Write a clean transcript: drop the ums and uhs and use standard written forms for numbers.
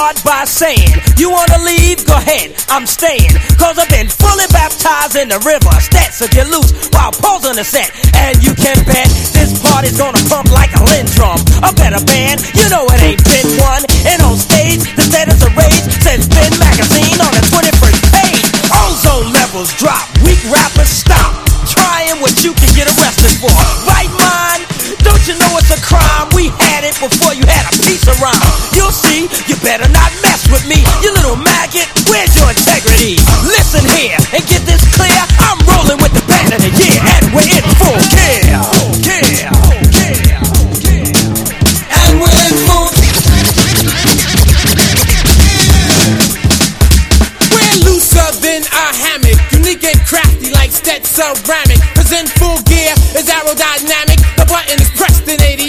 start by saying, you wanna leave? Go ahead, I'm staying. Cause I've been fully baptized in the river. Stats will get loose while Paul's on the set. And you can bet this party's gonna pump like a Lindrum. A better band, you know it ain't been one. And on stage, the status of rage says Spin Magazine on the 21st page. Ozone levels drop, weak rappers stop trying what you can get arrested for. Right, mind? Don't you know it's a crime? We had it before you had a piece of rhyme. You'll see, you better not mess with me. You little maggot, where's your integrity? Listen here and get this clear. I'm rolling with the band of the year, and we're in full gear. And we're in full gear. We're looser than a hammock, unique and crafty like Stetson ceramic. 'Cause in full gear is aerodynamic. The button is